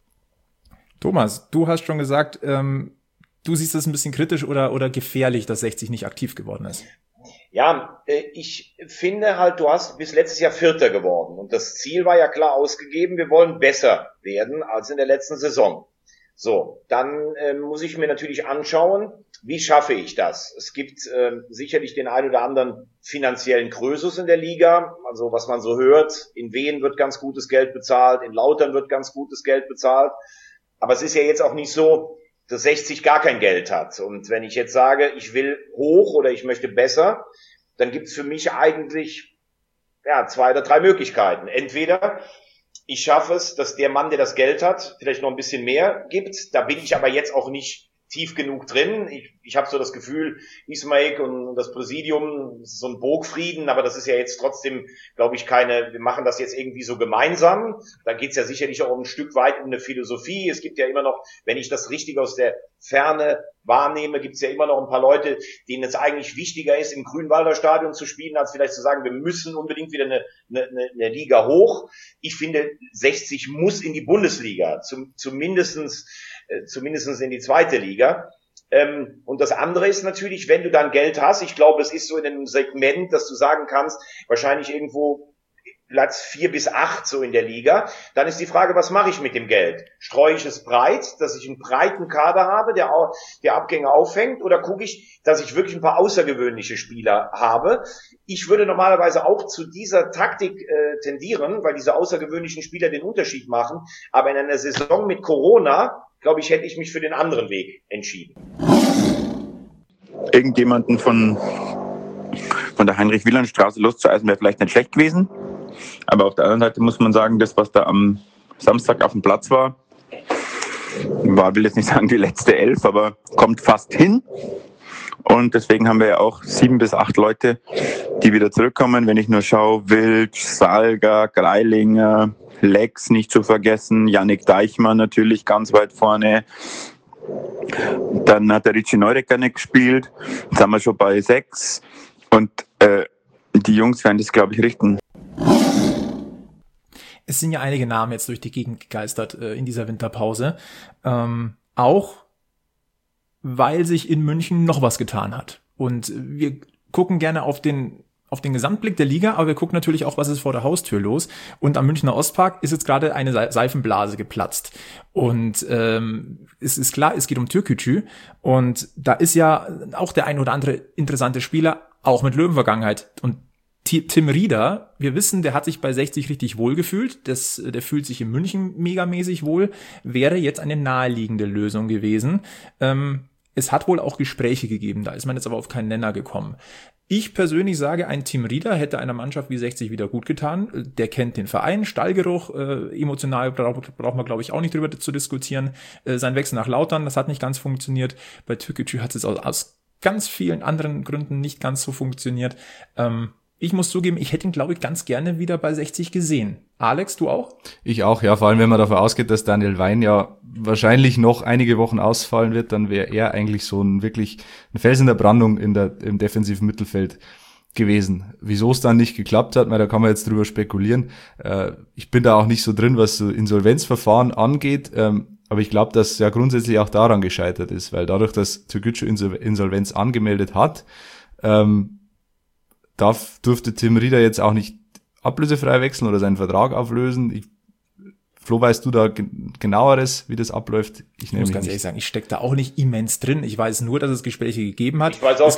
Thomas, du hast schon gesagt, du siehst das ein bisschen kritisch oder gefährlich, dass 60 nicht aktiv geworden ist. Ja, ich finde halt, du bist letztes Jahr Vierter geworden und das Ziel war ja klar ausgegeben, wir wollen besser werden als in der letzten Saison. So, dann muss ich mir natürlich anschauen, wie schaffe ich das? Es gibt sicherlich den einen oder anderen finanziellen Krösus in der Liga, also was man so hört, in Wien wird ganz gutes Geld bezahlt, in Lautern wird ganz gutes Geld bezahlt. Aber es ist ja jetzt auch nicht so, dass 60 gar kein Geld hat. Und wenn ich jetzt sage, ich will hoch oder ich möchte besser, dann gibt es für mich eigentlich 2 oder 3 Möglichkeiten. Entweder ich schaffe es, dass der Mann, der das Geld hat, vielleicht noch ein bisschen mehr gibt. Da bin ich aber jetzt auch nicht tief genug drin. Ich habe so das Gefühl, Ismail und das Präsidium, das ist so ein Burgfrieden, aber das ist ja jetzt trotzdem, glaube ich, wir machen das jetzt irgendwie so gemeinsam. Da geht's ja sicherlich auch ein Stück weit um eine Philosophie. Es gibt ja immer noch, wenn ich das richtig aus der Ferne wahrnehme, gibt's ja immer noch ein paar Leute, denen es eigentlich wichtiger ist, im Grünwalder Stadion zu spielen, als vielleicht zu sagen, wir müssen unbedingt wieder eine Liga hoch. Ich finde, 60 muss in die Bundesliga, zumindestens in die zweite Liga. Und das andere ist natürlich, wenn du dann Geld hast, ich glaube, es ist so in einem Segment, dass du sagen kannst, wahrscheinlich irgendwo Platz 4 bis 8 so in der Liga. Dann ist die Frage, was mache ich mit dem Geld? Streue ich es breit, dass ich einen breiten Kader habe, der Abgänge auffängt, oder gucke ich, dass ich wirklich ein paar außergewöhnliche Spieler habe? Ich würde normalerweise auch zu dieser Taktik tendieren, weil diese außergewöhnlichen Spieler den Unterschied machen. Aber in einer Saison mit Corona, glaube ich, hätte ich mich für den anderen Weg entschieden. Irgendjemanden von der Heinrich-Wieland-Straße loszueisen wäre vielleicht nicht schlecht gewesen. Aber auf der anderen Seite muss man sagen, das, was da am Samstag auf dem Platz war, will jetzt nicht sagen die letzte 11, aber kommt fast hin. Und deswegen haben wir ja auch 7 bis 8 Leute, die wieder zurückkommen. Wenn ich nur schaue, Wild, Salga, Greilinger, Lex nicht zu vergessen, Yannick Deichmann natürlich ganz weit vorne. Dann hat der Richie Neudecker nicht gespielt. Jetzt sind wir schon bei 6. Und die Jungs werden das, glaube ich, richten. Es sind ja einige Namen jetzt durch die Gegend gegeistert in dieser Winterpause. Auch weil sich in München noch was getan hat. Und wir gucken gerne auf den Gesamtblick der Liga, aber wir gucken natürlich auch, was ist vor der Haustür los. Und am Münchner Ostpark ist jetzt gerade eine Seifenblase geplatzt. Und es ist klar, es geht um Türkgücü. Und da ist ja auch der ein oder andere interessante Spieler, auch mit Löwenvergangenheit. Und Tim Rieder, wir wissen, der hat sich bei 60 richtig wohl gefühlt. Der fühlt sich in München megamäßig wohl. Wäre jetzt eine naheliegende Lösung gewesen. Es hat wohl auch Gespräche gegeben, da ist man jetzt aber auf keinen Nenner gekommen. Ich persönlich sage, ein Tim Rieder hätte einer Mannschaft wie 60 wieder gut getan. Der kennt den Verein, Stallgeruch, emotional braucht man, glaube ich, auch nicht drüber zu diskutieren. Sein Wechsel nach Lautern, das hat nicht ganz funktioniert. Bei Türkgücü hat es aus ganz vielen anderen Gründen nicht ganz so funktioniert. Ich muss zugeben, ich hätte ihn, glaube ich, ganz gerne wieder bei 60 gesehen. Alex, du auch? Ich auch, ja. Vor allem, wenn man davon ausgeht, dass Daniel Wein ja wahrscheinlich noch einige Wochen ausfallen wird, dann wäre er eigentlich so ein Fels in der Brandung im defensiven Mittelfeld gewesen. Wieso es dann nicht geklappt hat, da kann man jetzt drüber spekulieren. Ich bin da auch nicht so drin, was so Insolvenzverfahren angeht, aber ich glaube, dass ja grundsätzlich auch daran gescheitert ist, weil dadurch, dass Türkgücü Insolvenz angemeldet hat, durfte Tim Rieder jetzt auch nicht ablösefrei wechseln oder seinen Vertrag auflösen. Flo, weißt du da genaueres, wie das abläuft? Ich muss ganz ehrlich sagen, ich stecke da auch nicht immens drin. Ich weiß nur, dass es Gespräche gegeben hat. Ich weiß auch,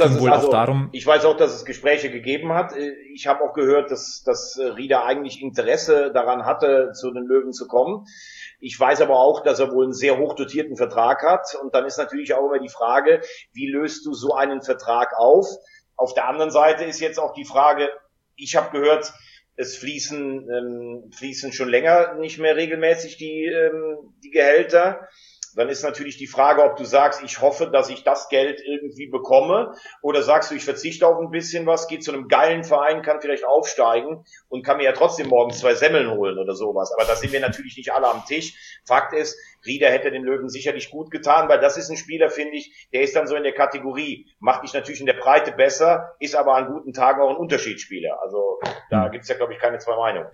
dass es Gespräche gegeben hat. Ich habe auch gehört, dass Rieder eigentlich Interesse daran hatte, zu den Löwen zu kommen. Ich weiß aber auch, dass er wohl einen sehr hoch dotierten Vertrag hat. Und dann ist natürlich auch immer die Frage, wie löst du so einen Vertrag auf? Auf der anderen Seite ist jetzt auch die Frage, ich habe gehört, es fließen schon länger nicht mehr regelmäßig die Gehälter. Dann ist natürlich die Frage, ob du sagst, ich hoffe, dass ich das Geld irgendwie bekomme, oder sagst du, ich verzichte auf ein bisschen was, gehe zu einem geilen Verein, kann vielleicht aufsteigen und kann mir ja trotzdem morgens 2 Semmeln holen oder sowas. Aber da sind wir natürlich nicht alle am Tisch. Fakt ist, Rieder hätte den Löwen sicherlich gut getan, weil das ist ein Spieler, finde ich, der ist dann so in der Kategorie, macht dich natürlich in der Breite besser, ist aber an guten Tagen auch ein Unterschiedsspieler. Also da gibt's ja, glaube ich, keine zwei Meinungen.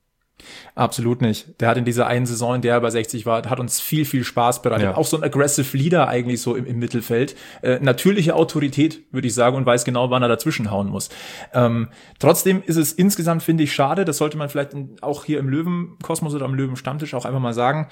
Absolut nicht. Der hat in dieser einen Saison, in der er bei 60 war, hat uns viel, viel Spaß bereitet. Ja. Auch so ein aggressive Leader eigentlich so im Mittelfeld. Natürliche Autorität, würde ich sagen, und weiß genau, wann er dazwischen hauen muss. Trotzdem ist es insgesamt, finde ich, schade, das sollte man vielleicht auch hier im Löwenkosmos oder am Löwenstammtisch auch einfach mal sagen,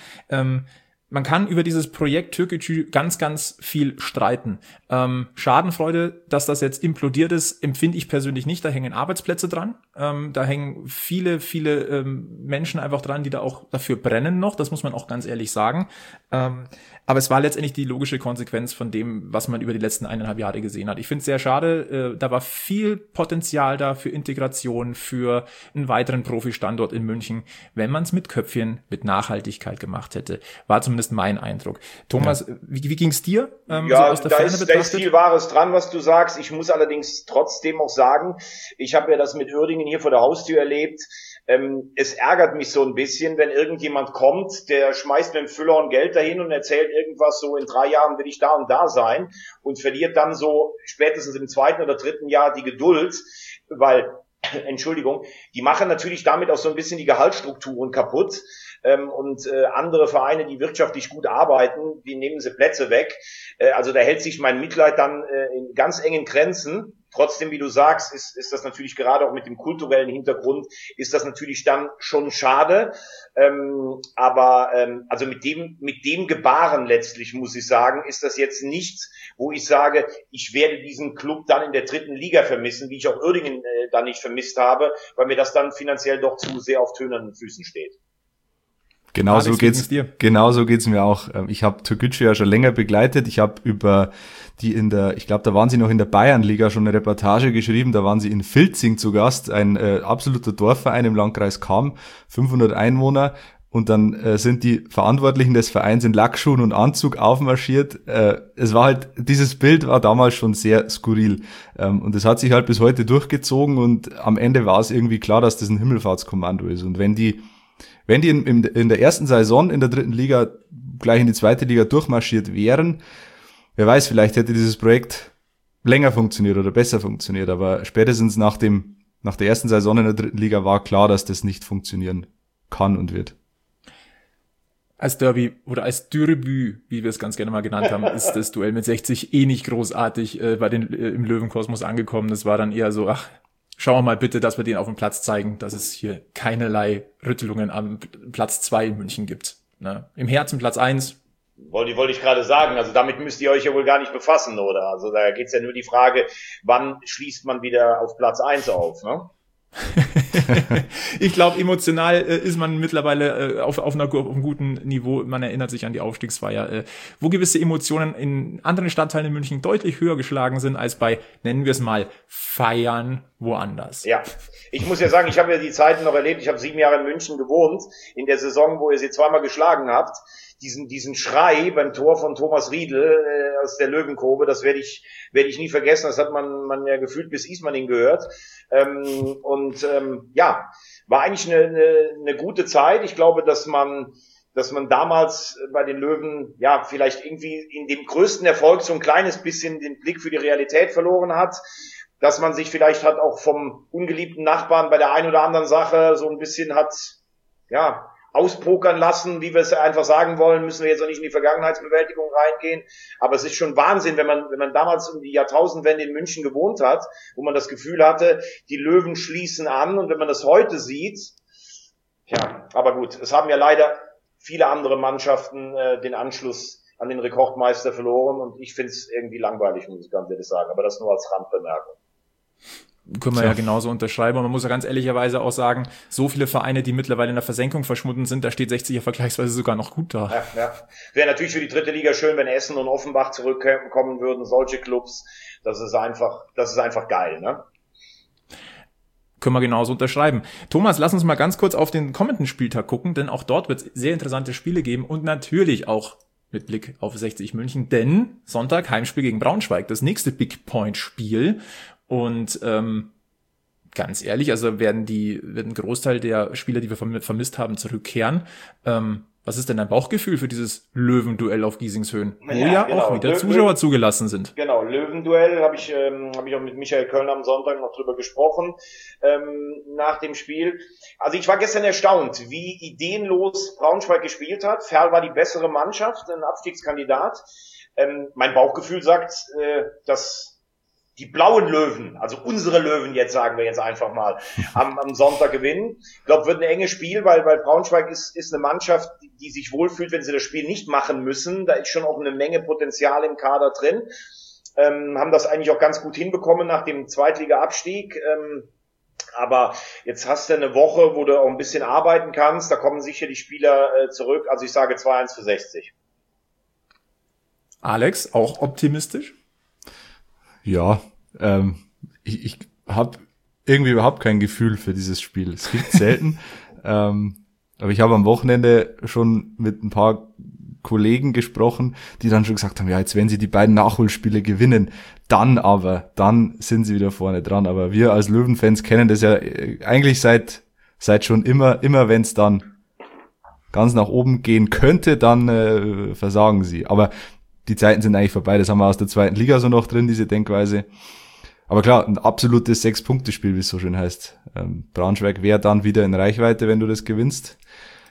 man kann über dieses Projekt Türkgücü ganz, ganz viel streiten. Schadenfreude, dass das jetzt implodiert ist, empfinde ich persönlich nicht. Da hängen Arbeitsplätze dran. Da hängen viele Menschen einfach dran, die da auch dafür brennen noch. Das muss man auch ganz ehrlich sagen. Aber es war letztendlich die logische Konsequenz von dem, was man über die letzten 1,5 Jahre gesehen hat. Ich finde es sehr schade. Da war viel Potenzial da für Integration, für einen weiteren Profi-Standort in München, wenn man es mit Köpfchen, mit Nachhaltigkeit gemacht hätte. War zumindest mein Eindruck. Thomas, ja. Wie ging's dir? So aus der Ferne betrachtet? Da ist viel Wahres dran, was du sagst. Ich muss allerdings trotzdem auch sagen, ich habe ja das mit Uerdingen hier vor der Haustür erlebt. Es ärgert mich so ein bisschen, wenn irgendjemand kommt, der schmeißt mit dem Füllhorn Geld dahin und erzählt irgendwas so, in 3 Jahren will ich da und da sein, und verliert dann so spätestens im 2. oder 3. Jahr die Geduld, weil, Entschuldigung, die machen natürlich damit auch so ein bisschen die Gehaltsstrukturen kaputt. und andere Vereine, die wirtschaftlich gut arbeiten, die nehmen sie Plätze weg. Also da hält sich mein Mitleid dann in ganz engen Grenzen. Trotzdem, wie du sagst, ist das natürlich gerade auch mit dem kulturellen Hintergrund, ist das natürlich dann schon schade. Also mit dem Gebaren letztlich, muss ich sagen, ist das jetzt nichts, wo ich sage, ich werde diesen Club dann in der 3. Liga vermissen, wie ich auch Uerdingen dann nicht vermisst habe, weil mir das dann finanziell doch zu sehr auf tönernen Füßen steht. Genauso geht's mir auch. Ich habe Türkgücü ja schon länger begleitet. Ich habe über die ich glaube, da waren sie noch in der Bayernliga schon eine Reportage geschrieben. Da waren sie in Filzing zu Gast, ein absoluter Dorfverein im Landkreis Cham, 500 Einwohner. Und dann sind die Verantwortlichen des Vereins in Lackschuhen und Anzug aufmarschiert. Es war halt, dieses Bild war damals schon sehr skurril. Und es hat sich halt bis heute durchgezogen und am Ende war es irgendwie klar, dass das ein Himmelfahrtskommando ist. Und wenn die in der ersten Saison in der 3. Liga gleich in die 2. Liga durchmarschiert wären, wer weiß, vielleicht hätte dieses Projekt länger funktioniert oder besser funktioniert, aber spätestens nach der ersten Saison in der 3. Liga war klar, dass das nicht funktionieren kann und wird. Als Derby oder als Dürbü, wie wir es ganz gerne mal genannt haben, ist das Duell mit 60 nicht großartig im Löwenkosmos angekommen. Das war dann eher so, schauen wir mal bitte, dass wir den auf dem Platz zeigen, dass es hier keinerlei Rüttelungen am Platz 2 in München gibt. Ne? Im Herzen Platz 1. Wollte ich gerade sagen, also damit müsst ihr euch ja wohl gar nicht befassen, oder? Also da geht's ja nur die Frage, wann schließt man wieder auf Platz 1 auf, ne? Ich glaube, emotional ist man mittlerweile auf einem guten Niveau. Man erinnert sich an die Aufstiegsfeier, wo gewisse Emotionen in anderen Stadtteilen in München deutlich höher geschlagen sind als bei, nennen wir es mal, Feiern woanders. Ja, ich muss ja sagen, ich habe ja die Zeiten noch erlebt. Ich habe 7 Jahre in München gewohnt, in der Saison, wo ihr sie zweimal geschlagen habt. Diesen Schrei beim Tor von Thomas Riedl aus der Löwenkurve, das werde ich nie vergessen. Das hat man ja gefühlt bis Ismaning gehört. Ja, war eigentlich eine gute Zeit. Ich glaube, dass man damals bei den Löwen ja vielleicht irgendwie in dem größten Erfolg so ein kleines bisschen den Blick für die Realität verloren hat. Dass man sich vielleicht hat auch vom ungeliebten Nachbarn bei der einen oder anderen Sache so ein bisschen hat, ja, auspokern lassen, wie wir es einfach sagen wollen, müssen wir jetzt auch nicht in die Vergangenheitsbewältigung reingehen. Aber es ist schon Wahnsinn, wenn man damals um die Jahrtausendwende in München gewohnt hat, wo man das Gefühl hatte, die Löwen schließen an. Und wenn man das heute sieht, ja, aber gut, es haben ja leider viele andere Mannschaften den Anschluss an den Rekordmeister verloren. Und ich finde es irgendwie langweilig, muss ich ganz ehrlich sagen. Aber das nur als Randbemerkung. Können wir ja genauso unterschreiben. Und man muss ja ganz ehrlicherweise auch sagen, so viele Vereine, die mittlerweile in der Versenkung verschwunden sind, da steht 60 ja vergleichsweise sogar noch gut da. Ja. Wäre natürlich für die 3. Liga schön, wenn Essen und Offenbach zurückkommen würden, solche Clubs. Das ist einfach geil, ne? Können wir genauso unterschreiben. Thomas, lass uns mal ganz kurz auf den kommenden Spieltag gucken, denn auch dort wird es sehr interessante Spiele geben und natürlich auch mit Blick auf 60 München, denn Sonntag Heimspiel gegen Braunschweig, das nächste Big Point Spiel. Und ganz ehrlich, also werden ein Großteil der Spieler, die wir vermisst haben, zurückkehren. Was ist denn dein Bauchgefühl für dieses Löwenduell auf Giesingshöhen, wo ja genau auch wieder Zuschauer zugelassen sind? Genau, Löwenduell habe ich auch mit Michael Kölner am Sonntag noch drüber gesprochen nach dem Spiel. Also ich war gestern erstaunt, wie ideenlos Braunschweig gespielt hat. Ferl war die bessere Mannschaft, ein Abstiegskandidat. Mein Bauchgefühl sagt, dass die blauen Löwen, also unsere Löwen jetzt, sagen wir jetzt einfach mal, am Sonntag gewinnen. Ich glaube, wird ein enges Spiel, weil Braunschweig ist eine Mannschaft, die sich wohlfühlt, wenn sie das Spiel nicht machen müssen. Da ist schon auch eine Menge Potenzial im Kader drin. Haben das eigentlich auch ganz gut hinbekommen nach dem Zweitliga-Abstieg. Aber jetzt hast du eine Woche, wo du auch ein bisschen arbeiten kannst. Da kommen sicher die Spieler zurück. Also ich sage 2-1 für 60. Alex, auch optimistisch? Ja, ich habe irgendwie überhaupt kein Gefühl für dieses Spiel. Es gibt selten. Aber ich habe am Wochenende schon mit ein paar Kollegen gesprochen, die dann schon gesagt haben, ja, jetzt wenn sie die beiden Nachholspiele gewinnen, dann sind sie wieder vorne dran. Aber wir als Löwenfans kennen das ja eigentlich seit schon immer wenn es dann ganz nach oben gehen könnte, dann versagen sie. Aber die Zeiten sind eigentlich vorbei, das haben wir aus der 2. Liga so noch drin, diese Denkweise. Aber klar, ein absolutes 6-Punkte-Spiel, wie es so schön heißt. Braunschweig wäre dann wieder in Reichweite, wenn du das gewinnst.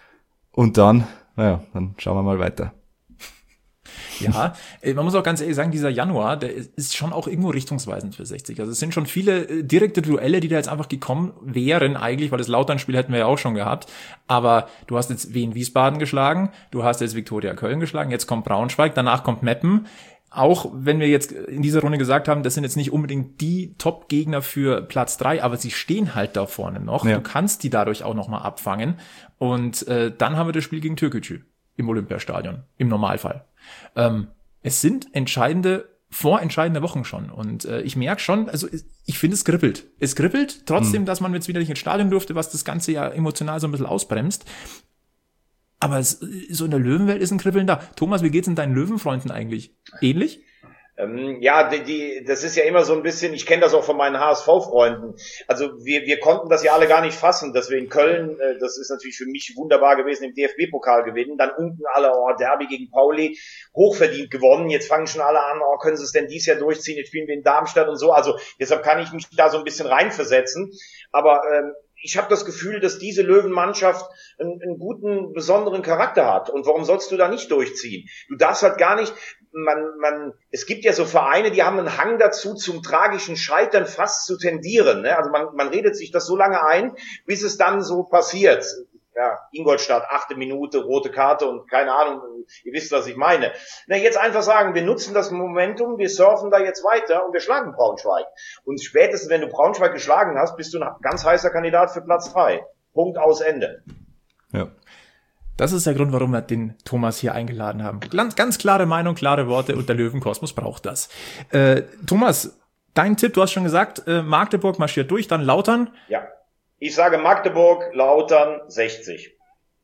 Und dann schauen wir mal weiter. Ja, man muss auch ganz ehrlich sagen, dieser Januar, der ist schon auch irgendwo richtungsweisend für 60. Also es sind schon viele direkte Duelle, die da jetzt einfach gekommen wären eigentlich, weil das Lautern-Spiel hätten wir ja auch schon gehabt. Aber du hast jetzt Wien Wiesbaden geschlagen, du hast jetzt Viktoria Köln geschlagen, jetzt kommt Braunschweig, danach kommt Meppen. Auch wenn wir jetzt in dieser Runde gesagt haben, das sind jetzt nicht unbedingt die Top-Gegner für Platz 3, aber sie stehen halt da vorne noch. Ja. Du kannst die dadurch auch nochmal abfangen. Und dann haben wir das Spiel gegen Türkgücü im Olympiastadion, im Normalfall. Es sind vorentscheidende Wochen schon. Und ich merke schon, also ich finde, es kribbelt. Es kribbelt, trotzdem, dass man jetzt wieder nicht ins Stadion durfte, was das Ganze ja emotional so ein bisschen ausbremst. Aber so in der Löwenwelt ist ein Kribbeln da. Thomas, wie geht's denn deinen Löwenfreunden eigentlich? Ähnlich? Ja, das ist ja immer so ein bisschen, ich kenne das auch von meinen HSV-Freunden. Also wir konnten das ja alle gar nicht fassen, dass wir in Köln, das ist natürlich für mich wunderbar gewesen, im DFB-Pokal gewinnen. Dann unten alle, Derby gegen Pauli, hochverdient gewonnen. Jetzt fangen schon alle an, können sie es denn dies Jahr durchziehen? Jetzt spielen wir in Darmstadt und so. Also deshalb kann ich mich da so ein bisschen reinversetzen. Aber ich habe das Gefühl, dass diese Löwenmannschaft einen guten, besonderen Charakter hat. Und warum sollst du da nicht durchziehen? Du darfst halt gar nicht, es gibt ja so Vereine, die haben einen Hang dazu, zum tragischen Scheitern fast zu tendieren. Ne? Also man redet sich das so lange ein, bis es dann so passiert. Ja, Ingolstadt, 8. Minute, rote Karte und keine Ahnung, ihr wisst, was ich meine. Na, jetzt einfach sagen, wir nutzen das Momentum, wir surfen da jetzt weiter und wir schlagen Braunschweig. Und spätestens, wenn du Braunschweig geschlagen hast, bist du ein ganz heißer Kandidat für Platz 3. Punkt, aus, Ende. Ja. Das ist der Grund, warum wir den Thomas hier eingeladen haben. Ganz klare Meinung, klare Worte und der Löwenkosmos braucht das. Thomas, dein Tipp, du hast schon gesagt, Magdeburg marschiert durch, dann Lautern. Ja. Ich sage Magdeburg, Lautern, 60.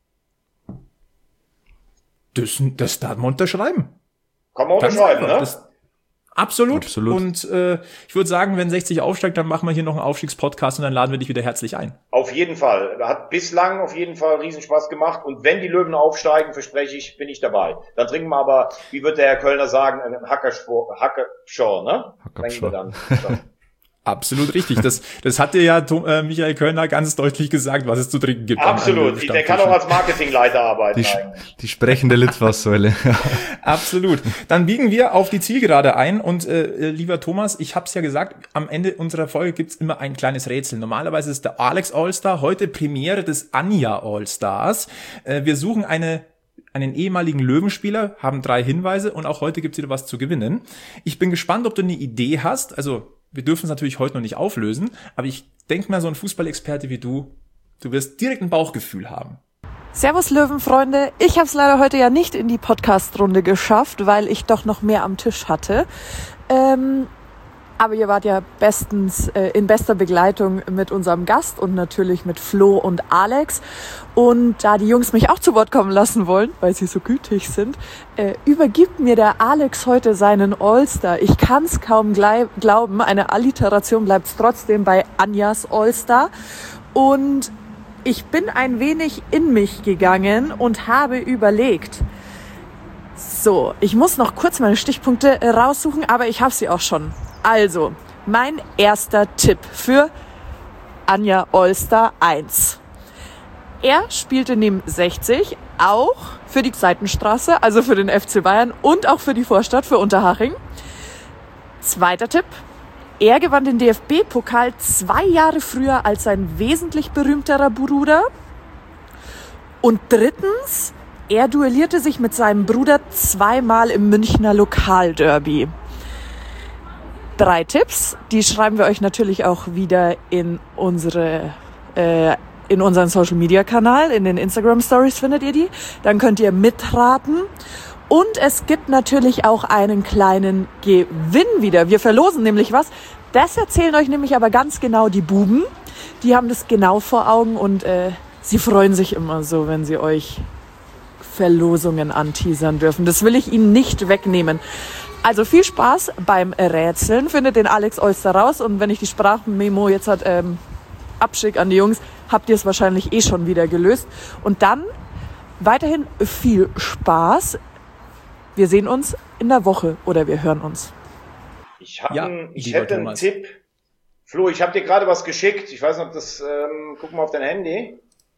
Das darf man unterschreiben. Kann man unterschreiben, ne? Absolut. Und ich würde sagen, wenn 60 aufsteigt, dann machen wir hier noch einen Aufstiegspodcast und dann laden wir dich wieder herzlich ein. Auf jeden Fall. Hat bislang auf jeden Fall Riesenspaß gemacht. Und wenn die Löwen aufsteigen, verspreche ich, bin ich dabei. Dann trinken wir aber, wie wird der Herr Kölner sagen, einen Hackershaw, ne? Hackershaw. Dann. Absolut richtig. Das hat dir ja Michael Kölner ganz deutlich gesagt, was es zu trinken gibt. Absolut. Der kann auch als Marketingleiter arbeiten. Die sprechende Litfaßsäule. Absolut. Dann biegen wir auf die Zielgerade ein. Und lieber Thomas, ich habe es ja gesagt, am Ende unserer Folge gibt's immer ein kleines Rätsel. Normalerweise ist der Alex All-Star, heute Premiere des Anja All-Stars. Wir suchen einen ehemaligen Löwenspieler, haben 3 Hinweise und auch heute gibt's wieder was zu gewinnen. Ich bin gespannt, ob du eine Idee hast. Also wir dürfen es natürlich heute noch nicht auflösen, aber ich denke mal, so ein Fußballexperte wie du wirst direkt ein Bauchgefühl haben. Servus Löwenfreunde, ich habe es leider heute ja nicht in die Podcast-Runde geschafft, weil ich doch noch mehr am Tisch hatte. Aber ihr wart ja bestens in bester Begleitung mit unserem Gast und natürlich mit Flo und Alex. Und da die Jungs mich auch zu Wort kommen lassen wollen, weil sie so gütig sind, übergibt mir der Alex heute seinen All-Star. Ich kann es kaum glauben, eine Alliteration bleibt trotzdem bei Anjas All-Star. Und ich bin ein wenig in mich gegangen und habe überlegt, so, ich muss noch kurz meine Stichpunkte raussuchen, aber ich habe sie auch schon. Also, mein erster Tipp für Anja All-Star 1. Er spielte neben 60 auch für die Seitenstraße, also für den FC Bayern und auch für die Vorstadt, für Unterhaching. Zweiter Tipp. Er gewann den DFB-Pokal 2 Jahre früher als sein wesentlich berühmterer Bruder. Und drittens, er duellierte sich mit seinem Bruder 2-mal im Münchner Lokalderby. 3 Tipps, die schreiben wir euch natürlich auch wieder in unseren Social-Media-Kanal, in den Instagram-Stories findet ihr die. Dann könnt ihr mitraten. Und es gibt natürlich auch einen kleinen Gewinn wieder. Wir verlosen nämlich was. Das erzählen euch nämlich aber ganz genau die Buben. Die haben das genau vor Augen und sie freuen sich immer so, wenn sie euch Verlosungen anteasern dürfen. Das will ich ihnen nicht wegnehmen. Also viel Spaß beim Rätseln. Findet den Alex All-Star raus. Und wenn ich die Sprachmemo jetzt abschick an die Jungs, habt ihr es wahrscheinlich eh schon wieder gelöst. Und dann weiterhin viel Spaß. Wir sehen uns in der Woche oder wir hören uns. Ich hätte einen Tipp. Flo, ich habe dir gerade was geschickt. Ich weiß nicht, ob das, guck mal auf dein Handy.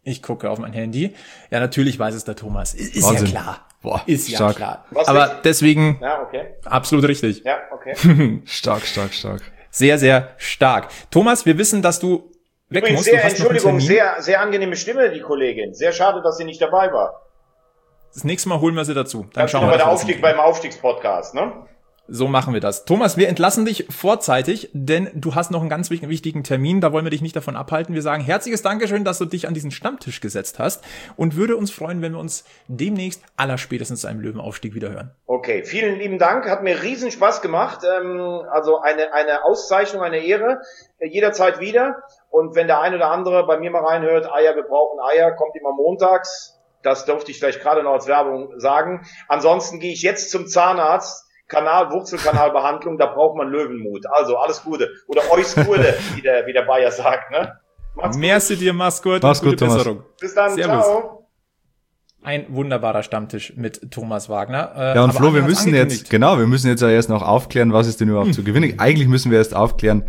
Ich gucke auf mein Handy. Ja, natürlich weiß es der Thomas. Ist Wahnsinn. ja klar. Boah, ist ja stark. klar. Was Aber richtig? deswegen Ja, okay. absolut richtig. Ja, okay. Stark. Sehr, sehr stark. Thomas, wir wissen, dass du weg Übrigens musst. sehr, Du hast noch einen Entschuldigung, Termin. sehr, sehr angenehme Stimme, die Kollegin. Sehr schade, dass sie nicht dabei war. Das nächste Mal holen wir sie dazu. Dann Ganz schauen genau wir, bei der dass wir das beim Aufstiegspodcast, ne? So machen wir das. Thomas, wir entlassen dich vorzeitig, denn du hast noch einen ganz wichtigen Termin. Da wollen wir dich nicht davon abhalten. Wir sagen herzliches Dankeschön, dass du dich an diesen Stammtisch gesetzt hast und würde uns freuen, wenn wir uns demnächst allerspätestens zu einem Löwenaufstieg wieder hören. Okay, vielen lieben Dank. Hat mir riesen Spaß gemacht. Also eine Auszeichnung, eine Ehre. Jederzeit wieder. Und wenn der ein oder andere bei mir mal reinhört, Eier, wir brauchen Eier, kommt immer montags. Das durfte ich vielleicht gerade noch als Werbung sagen. Ansonsten gehe ich jetzt zum Zahnarzt. Wurzelkanalbehandlung, da braucht man Löwenmut. Also alles Gute. Oder euch Gute, wie der Bayer sagt, ne? Macht's gut. Merci dir, mach's gut. Mach's gut, Gute Thomas. Besserung. Bis dann, Servus. ciao. Ein wunderbarer Stammtisch mit Thomas Wagner. Ja, und Aber Flo, Andi wir hat's müssen angekündigt. wir müssen jetzt ja erst noch aufklären, was ist denn überhaupt zu gewinnen. Eigentlich müssen wir erst aufklären,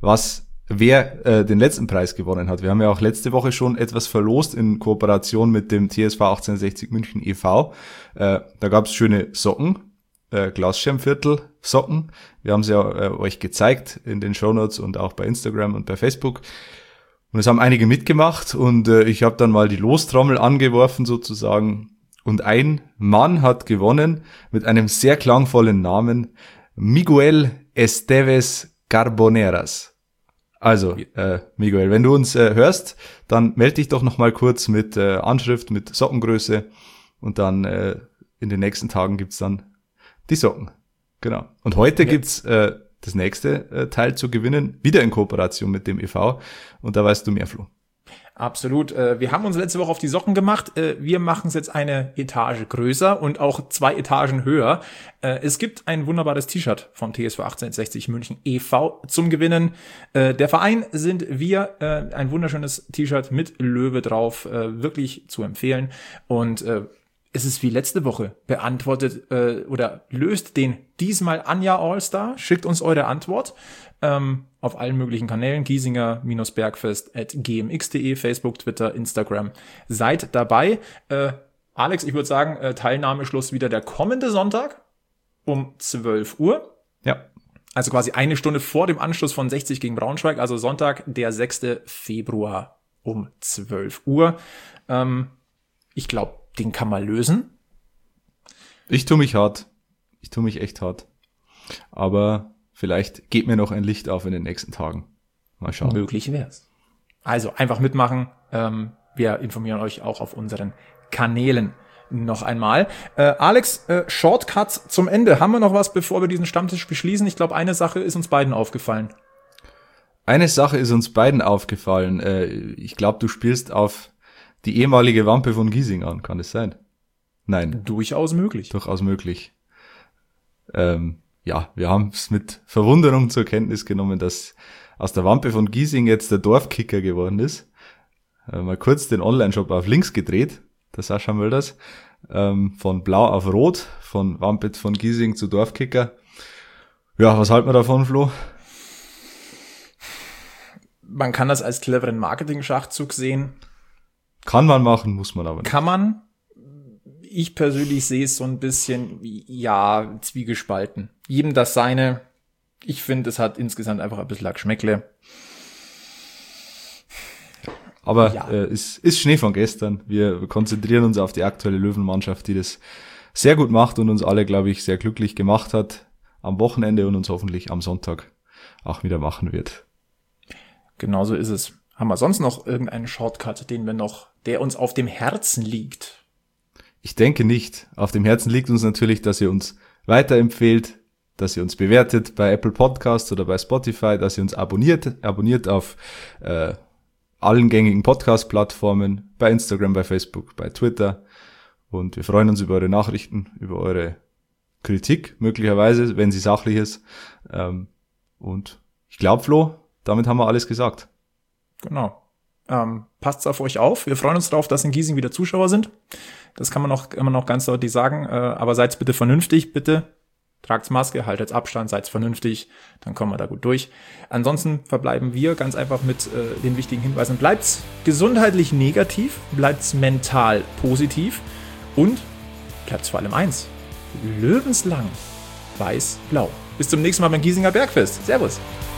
wer den letzten Preis gewonnen hat. Wir haben ja auch letzte Woche schon etwas verlost in Kooperation mit dem TSV 1860 München e.V. Da gab's schöne Socken, Glasschermviertel Socken. Wir haben sie ja euch gezeigt in den Shownotes und auch bei Instagram und bei Facebook. Und es haben einige mitgemacht und ich habe dann mal die Lostrommel angeworfen sozusagen. Und ein Mann hat gewonnen mit einem sehr klangvollen Namen, Miguel Esteves Carboneras. Also, Miguel, wenn du uns hörst, dann melde dich doch noch mal kurz mit Anschrift, mit Sockengröße und dann in den nächsten Tagen gibt's dann die Socken. Genau. Und heute gibt's das nächste Teil zu gewinnen, wieder in Kooperation mit dem e.V. Und da weißt du mehr, Flo. Absolut. Wir haben uns letzte Woche auf die Socken gemacht. Wir machen es jetzt eine Etage größer und auch 2 Etagen höher. Es gibt ein wunderbares T-Shirt vom TSV 1860 München e.V. zum Gewinnen. Der Verein sind wir. Ein wunderschönes T-Shirt mit Löwe drauf. Wirklich zu empfehlen. Und es ist wie letzte Woche beantwortet oder löst den diesmal Anja Allstar. Schickt uns eure Antwort auf allen möglichen Kanälen. Giesinger-Bergfest@gmx.de, Facebook, Twitter, Instagram. Seid dabei. Alex, ich würde sagen, Teilnahmeschluss wieder der kommende Sonntag um 12 Uhr. Ja. Also quasi eine Stunde vor dem Anschluss von 60 gegen Braunschweig. Also Sonntag, der 6. Februar um 12 Uhr. Ich glaube, den kann man lösen. Ich tue mich hart. Ich tue mich echt hart. Aber vielleicht geht mir noch ein Licht auf in den nächsten Tagen. Mal schauen. Möglich wär's. Also einfach mitmachen. Wir informieren euch auch auf unseren Kanälen noch einmal. Alex, Shortcuts zum Ende. Haben wir noch was, bevor wir diesen Stammtisch beschließen? Ich glaube, eine Sache ist uns beiden aufgefallen. Eine Sache ist uns beiden aufgefallen. Ich glaube, du spielst auf die ehemalige Wampe von Giesing an. Kann das sein? Nein. Durchaus möglich. Durchaus möglich. Ja, wir haben es mit Verwunderung zur Kenntnis genommen, dass aus der Wampe von Giesing jetzt der Dorfkicker geworden ist. Mal kurz den Online-Shop auf links gedreht, der Sascha Mölders. Von Blau auf Rot, von Wampe von Giesing zu Dorfkicker. Ja, was halten wir davon, Flo? Man kann das als cleveren Marketing-Schachzug sehen. Kann man machen, muss man aber nicht. Kann man. Ich persönlich sehe es so ein bisschen, ja, zwiegespalten. Jedem das seine. Ich finde, es hat insgesamt einfach ein bisschen Geschmäckle. Aber Ja. ist Schnee von gestern. Wir konzentrieren uns auf die aktuelle Löwenmannschaft, die das sehr gut macht und uns alle, glaube ich, sehr glücklich gemacht hat am Wochenende und uns hoffentlich am Sonntag auch wieder machen wird. Genauso ist es. Haben wir sonst noch irgendeinen Shortcut, der uns auf dem Herzen liegt? Ich denke nicht. Auf dem Herzen liegt uns natürlich, dass ihr uns weiterempfehlt, dass ihr uns bewertet bei Apple Podcasts oder bei Spotify, dass ihr uns abonniert auf allen gängigen Podcast-Plattformen, bei Instagram, bei Facebook, bei Twitter. Und wir freuen uns über eure Nachrichten, über eure Kritik, möglicherweise, wenn sie sachlich ist. Und ich glaube, Flo, damit haben wir alles gesagt. Genau. Passt auf euch auf. Wir freuen uns darauf, dass in Giesing wieder Zuschauer sind. Das kann man noch immer noch ganz deutlich sagen. Aber seid bitte vernünftig, bitte. Tragt's Maske, haltet's Abstand, seid's vernünftig, dann kommen wir da gut durch. Ansonsten verbleiben wir ganz einfach mit den wichtigen Hinweisen. Bleibt's gesundheitlich negativ, bleibt's mental positiv und bleibt's vor allem eins: löwenslang weiß-blau. Bis zum nächsten Mal beim Giesinger Bergfest. Servus!